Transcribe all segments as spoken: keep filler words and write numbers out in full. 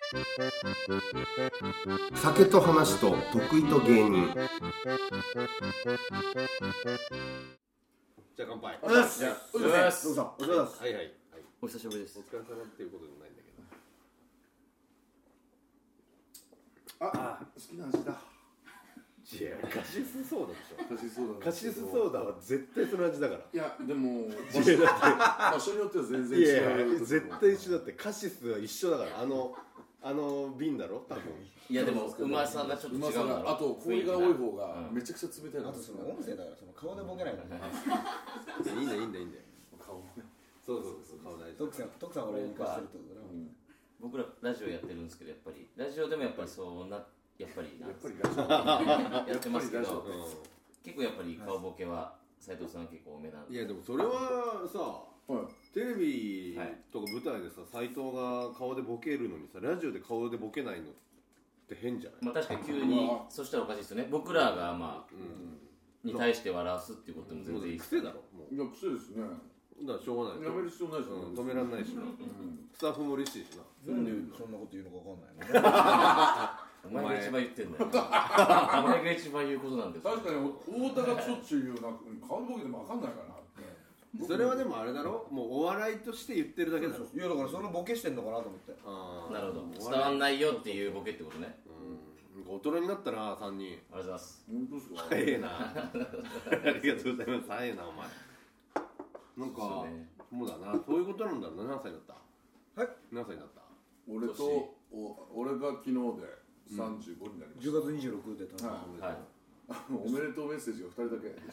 酒と話と得意と芸人。じゃあ乾杯。 お疲れ様です。 じゃあお疲れ様です。どうぞ。お疲れ様です。 はいはいはい。 お久しぶりです。 お疲れ様っていうことでもないんだけど。 あ、好きな味だ。 いや、カシスソーダでしょ。 カシスソーダ。 カシスソーダは絶対その味だから。 いや、でも場所場所によっては全然違う。 いやいや、絶対一緒だって。カシスは一緒だから。あのあの瓶だろ。多分。 いやでもうまさがちょっと違うんだろ。 あと氷が多い方がめちゃくちゃ冷たい。 あとその音声だからその顔でボケないからね。 いいんだいいんだいいんだよ。 顔ね。 そうそうそう、顔大事。 徳さん徳さん俺に貸してるってことだな。 僕らラジオやってるんですけど、やっぱりラジオでもやっぱりそうなやっぱりなやっぱりラジオやってますけど、 うん結構やっぱり顔ボケは斉藤さん結構多めなんで。 いやでもそれはさ、 はいテレビとか舞台でさ、斉藤が顔でボケるのにさ、ラジオで顔でボケないのって変じゃない？ まあ確かに急にそしたらおかしいですよね。僕らがまあ、うん、に対して笑わすっていうことも全然いいです。 癖だろもう。 いや癖ですね。 だからしょうがない。 やめる必要ないですよ、 うん、止めらんないしな、うん、スタッフも嬉しいしな。 なんでそんなこと言うのか分かんないの。 お前が一番言ってんだよ。お前が一番言うことなんですよ。 確かに太田がしょっちゅう言うな、顔ボケでも分かんないかなって。 それはでもあれだろ、もうお笑いとして言ってるだけだろ。 いやだからそのボケしてんのかなと思って。 あなるほど、伝わんないよっていうボケってことね。 うん、大人になったな、さんにん。 ありがとうございます。 本当ですか？ 早えな。ありがとうございます。早えなお前。なんかそう、ね、もうだな、そういうことなんだろうな。何歳だった？はい。何歳になった？ 俺とお俺が昨日でさんじゅうごになりました。 じゅうがつにじゅうろくで多分。 はい。おめでとうメッセージがふたりだけでした。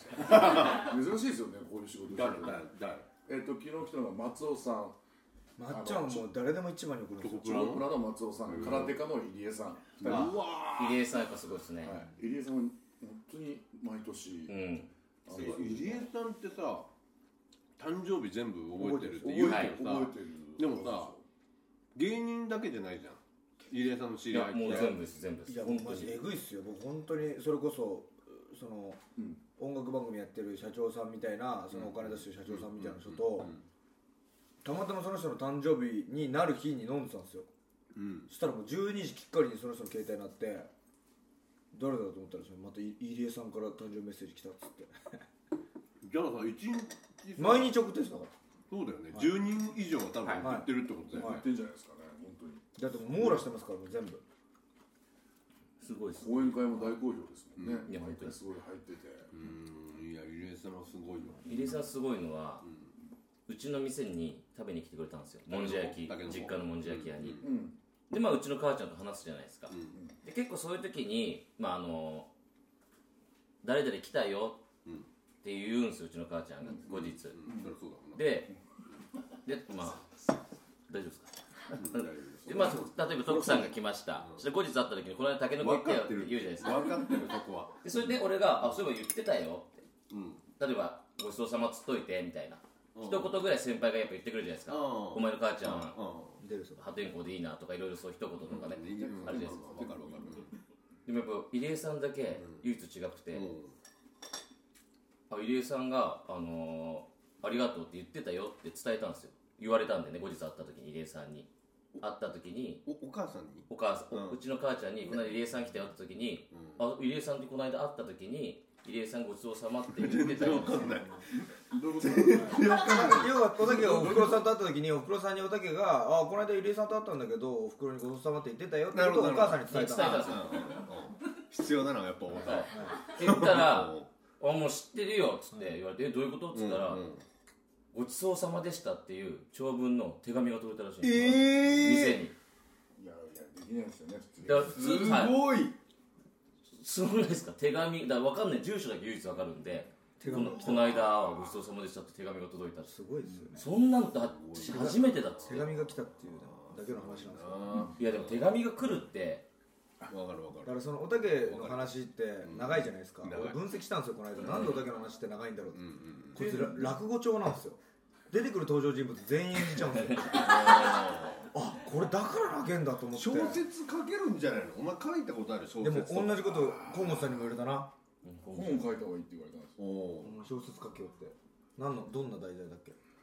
珍しいですよね、こういう仕事。 誰誰誰？ えっと昨日来たのが松尾さん。 まっちゃんはもう誰でも一番に送るんですよ。 チョコプラの松尾さん、空手家の入江さん。 うわ。入江さんやっぱすごいですね。 入江さんは本当に毎年。 うん。 入江さんってさ、誕生日全部覚えてるって言うけどさ、でもさ、芸人だけじゃないじゃん。入江さんの知り合いって。 もう全部です全部です。 いやマジえぐいっすよ。僕本当にそれこそその、うん、音楽番組やってる社長さんみたいな、そのお金出してる社長さんみたいな人と、たまたまその人の誕生日になる日に飲んでたんですよ。うん、そしたらもうじゅうにじきっかりにその人の携帯になって、誰だと思ったらそのまた入江さんから誕生日メッセージ来たっつって。 じゃあさ、一日毎日送ってるんですだから。 そうだよね、はい、じゅうにん以上は多分言ってるってことだよね、 言ってんじゃないですかね、本当に。 だってもう網羅してますからもう全部。 すごいです。 講演会も大好評ですもんね。 いや、 毎回すごい入ってて。 うん、いや、入江さんはすごいよ。 入江さんすごいのは、うちの店に食べに来てくれたんですよ。もんじゃ焼き、実家のもんじゃ焼き屋に。で、まあうちの母ちゃんと話すじゃないですか。で、結構そういう時に、まああの誰々来たよって言うんですよ、うちの母ちゃんが後日。で、で、まあ大丈夫ですか？で、まあ例えば徳さんが来ました。そして後日会った時にこの間タケノコ行ったよって言うじゃないですか。 分かってるそこは。 で、それで俺があ、そういえば言ってたよって。例えばごちそうさまつっといてみたいな。一言ぐらい先輩がやっぱ言ってくるじゃないですか。お前の母ちゃん破天荒でいいなとかいろいろそう一言とかね、あるじゃないですか。分かる分かる。でもやっぱ入江さんだけ唯一違くて、あ、入江さんがあのありがとうって言ってたよって伝えたんですよ。言われたんでね、後日会った時に入江さんに会った時に、 おお母さんにお母さん、うちの母ちゃんにこの間入江さん来たよって時に、あ、入江さんってこの間会った時に入江さんごちそうさまって言ってたよ。分かんない。 要はおたけがおふくろさんと会った時におふくろさんにおたけが「あこの間入江さんと会ったんだけどおふくろにごちそうさまって言ってたよ」ってことをお母さんに伝えたんですよ。 必要なのはやっぱお母さん言ったら「あもう知ってるよ」っつって言われて「えどういうこと?」っつったら「ごちそうさまでした」っていう長文の手紙が届いたらしいんですよ、店に。 いやいやできないですよね普通。すごいすごくないですか？手紙だから分かんない、住所だけ唯一分かるんで、このこの間ごちそうさまでしたって手紙が届いた。 すごいですよね。 そんなんだって初めてだっつって。 手紙が来たっていうだけの話なんですよ。 いやでも手紙が来るって分かる分かる。 だからそのおたけの話って長いじゃないですか。俺分析したんですよこの間。なんでおたけの話って長いんだろうって。こいつ落語帳なんですよ。出てくる登場人物全員演じちゃうんですよ。あ、これだから泣けんだと思って。 小説書けるんじゃないの？お前書いたことある小説。 でも同じこと河本さんにも言われたな。 本書いた方がいいって言われたんです。 おお。小説書けよって。何のどんな題材だっけ？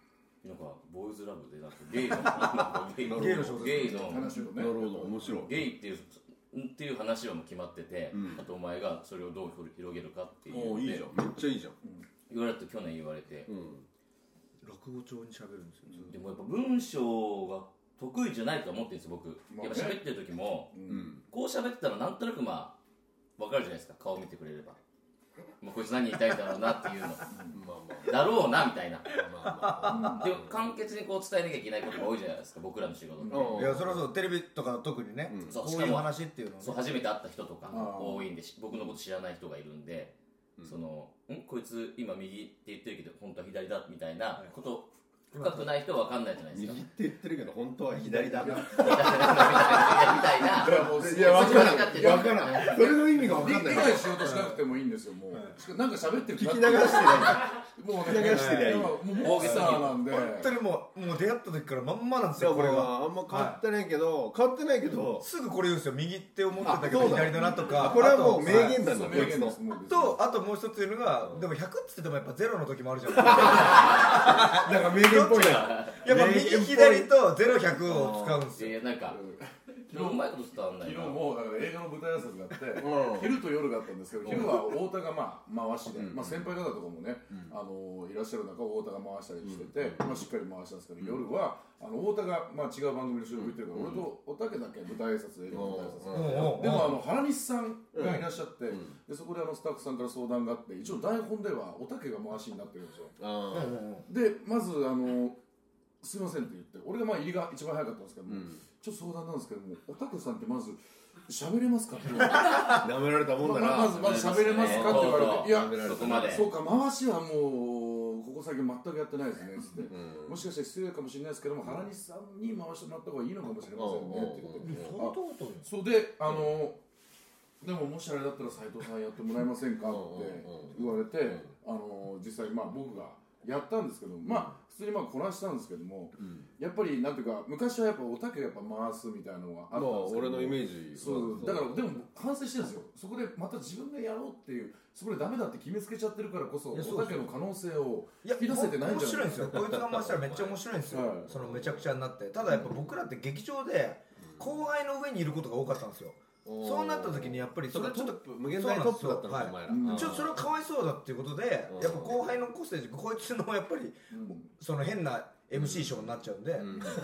なんかボーイズラブでなんかゲイのゲイのゲイの話をね。 なるほど面白い。 ゲイっていうっていう話はもう決まってて、うん、あとお前がそれをどう広げるかっていうので、 いいじゃん、めっちゃいいじゃん。 言われて去年言われて、うん、 落語調に喋るんですよ。 でもやっぱ文章が得意じゃないと思ってるんです僕。やっぱ喋ってる時も、うん、こう喋ってたらなんとなくまあ分かるじゃないですか、顔見てくれれば。まあ、こいつ何言いたいんだろうなっていうのまあ、まあ、だろうなみたいなまあ、まあ、でも簡潔にこう伝えなきゃいけないことが多いじゃないですか僕らの仕事って、 うん、いやそれはそうテレビとか特にね、うん、そうこういう話っていうの、ね、 そう初めて会った人とか多いんで僕のこと知らない人がいるんで、うん、そのんこいつ今右って言ってるけど本当は左だみたいなこと、はい深くない人は分かんないじゃないですか。 右って言ってるけど本当は左だみたいな。 みたいな。 いや分からない。分からない。 それの意味が分かんない。 理解しようとしなくてもいいんですよ。もうなんか喋ってる。 聞き流してない。 もう聞き流してない。 もうモンスターなんで。 本当にもうもう出会った時からまんまなんですよこれが。 あんま変わってないけど変わってないけどすぐこれ言うんですよ。右って思ってたけど左だなとか。 これはもう名言なんだ。 名言の。 とあともう一つ言うのがでもひゃくっつっててもやっぱゼロの時もあるじゃないですか。 なんか名言っぽいな。 やっぱ右左とゼロひゃくを使うんですよ。 いやなんか昨日うまいこと伝わんないな。 昨日も映画の舞台挨拶があって昼と夜があったんですけど昼は太田がまあ回しでまあ先輩方とかもねあのいらっしゃる中太田が回したりしててまあしっかり回したんですけど夜はあの太田がまあ違う番組の収録行ってるから俺とおたけだけ舞台挨拶で映画の舞台挨拶でもあの原西さんがいらっしゃってでそこであのスタッフさんから相談があって一応台本ではおたけが回しになってるんですよ。でまずあのすいませんって言って俺がまあ入りが一番早かったんですけども、うん、ちょっと相談なんですけどもおたけさんってまず喋れますかって言われて舐められたもんだな、 ま、まずまず喋れますかって言われていやそこまでそうか回しはもうここ最近全くやってないですねっつって、うん、もしかして失礼かもしれないですけども、うん、原西さんに回してもらった方がいいのかもしれませんねって言ってそうであのでももしあれだったら斉藤さんやってもらえませんかって言われてあの実際まあ僕がやったんですけど、まあ普通にまあこなしたんですけども、うん、やっぱりなんていうか昔はやっぱおたけがやっぱ回すみたいなのがあったんですけど、 まあ、俺のイメージそうだからでも反省してるんですよ。そこでまた自分でやろうっていうそこでダメだって決めつけちゃってるからこそおたけの可能性を引き出せてないんじゃないですか。 面白いんですよ。こいつが回したらめっちゃ面白いんですよ、はい、そのめちゃくちゃになって。ただやっぱ僕らって劇場で後輩の上にいることが多かったんですよ。そうなった時にやっぱりそれちょっと無限大トップだったのかお前ら、 はい、ちょっとそれはかわいそうだっていうことでやっぱ後輩の個性でこいつのやっぱり、うん、その変な エムシー ショーになっちゃうんで、うんはい、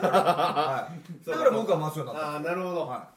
だから僕は回すようになった。 ああなるほど、はい、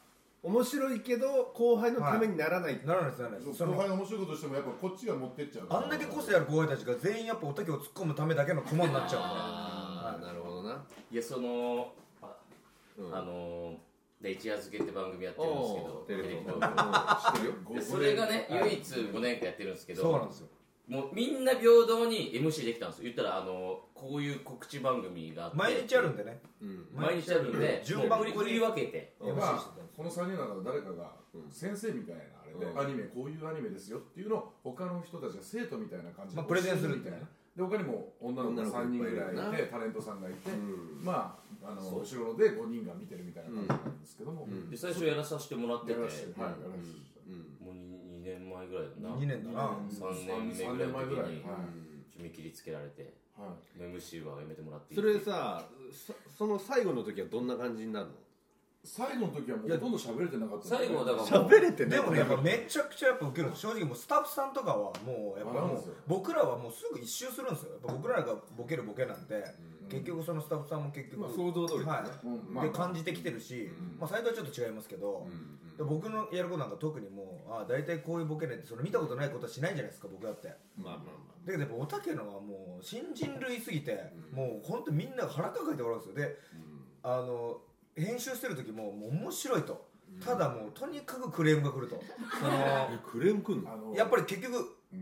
面白いけど後輩のためにならない、はい、 ならないですならないです。 後輩の面白いことしてもやっぱこっちが持ってっちゃう。 あんだけ個性ある後輩たちが全員やっぱおたけを突っ込むためだけの駒になっちゃうんで。 ああなるほどな。 いやそのあ、うん、あのーで一夜漬けって番組やってるんですけどテレビ番組それがね唯一ごねんかんやってるんですけどそうなんですよ。 もうみんな平等に エムシー できたんですよ。言ったらあのこういう告知番組があって毎日あるんでね、 うん、毎日あるんで順番振り分けて、 まあ、このさんにんの中で誰かが先生みたいなあれで、うん、アニメこういうアニメですよっていうのを他の人たちが生徒みたいな感じで、 まあ、プレゼンするみたいな。 で他にも女の子さんにんぐらいいてタレントさんがいて、うん、まああの後ろでごにんが見てるみたいな感じなんですけども、 うん、で最初やらさせてもらってて、はい、 うん、 もうにねんまえぐらいだな。 にねんだな。 さんねんめぐらいの時に見切りつけられて、はい、エムシー はやめてもらっていい。 それさその最後の時はどんな感じになるの？ 最後の時はもうほとんど喋れてなかった。 最後はだから喋れてない。でもねやっぱめちゃくちゃやっぱウケるんです。正直もうスタッフさんとかはもうやっぱもう僕らはもうすぐ一周するんですよ。やっぱ僕らがボケるボケなんで、うん、結局そのスタッフさんも結局、 まあ、想像通り、ね、 はい、で感じてきてるし、うん、まあ斉藤はちょっと違いますけど、うんうん、で僕のやることなんか特にもうあ大体こういうボケねってその見たことないことはしないじゃないですか僕だって。まあまあまあ。だけどやっぱおたけのはもう新人類すぎて、うん、もう本当みんなが腹抱えておらんですよ。で、うん、あの編集してる時ももう面白いと、うん、ただもうとにかくクレームが来るとそのクレーム来るの？ やっぱり結局、うん、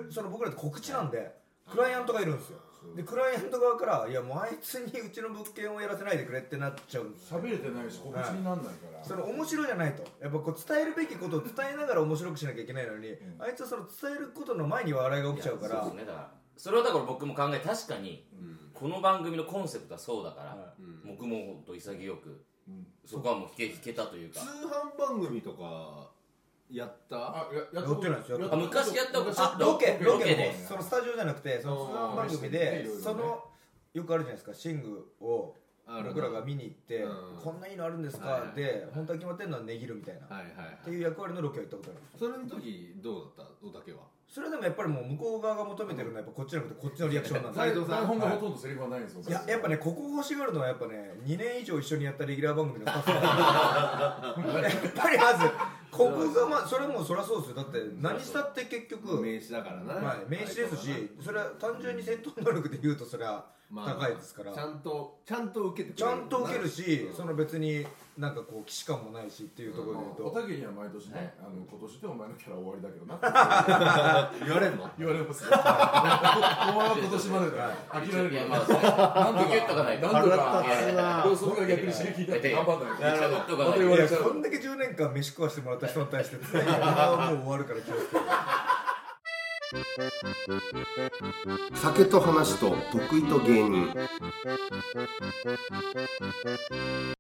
その僕らって告知なんで、うん、クライアントがいるんですよ。でクライアント側からいやもうあいつにうちの物件をやらせないでくれってなっちゃうんですよ。 喋れてないし告知にならないから、はい、 それ面白いじゃないとやっぱこう伝えるべきことを伝えながら面白くしなきゃいけないのに、うん、あいつはその伝えることの前に笑いが起きちゃうから。 そうですね、だからそれはだから僕も考え確かに、うん、この番組のコンセプトはそうだから、うん、僕も本当潔くうん、そこはもう聞け、聞けたというか。 通販番組とかやった？ あ、や、 やってないですよ。 あ、昔やったことあ、ロケ、ロケでそのスタジオじゃなくてその通販番組でそのよくあるじゃないですか、シングを僕らが見に行って、うん、こんないいのあるんですか、はいはい、で本当は決まってるのは値切るみたいな、はいはいはい、っていう役割のロケは行ったことあるんです。 それの時どうだったおたけは。 それでもやっぱりもう向こう側が求めてるのはやっぱこっちじゃなくてこっちのリアクションなんで台本がほとんどセリフはないんですよ。 いややっぱね、ここ欲しがるのはやっぱねにねん以上一緒にやったレギュラー番組のスタッフやっぱりまずここがまあそれもそりゃそうですよ。だって何したって結局名刺だからな、 まあ、名刺ですし、それは単純に戦闘能力で言うとそれは高いですから、 まあ、ちゃんとちゃんと受けてくれる、ちゃんと受けるし、その別になんかこう既視感もないしっていうところで言うと、 おたけには毎年ね、あの今年でお前のキャラ終わりだけどな言われるの言われますよ。お前は今年までだ諦めるから、なんとかなんとかそれが逆に刺激だって頑張んない。 いや、こんだけじゅうねんかん飯食わしてもらった人に対してもう終わるから気をつけて。 酒と話と得意と芸人。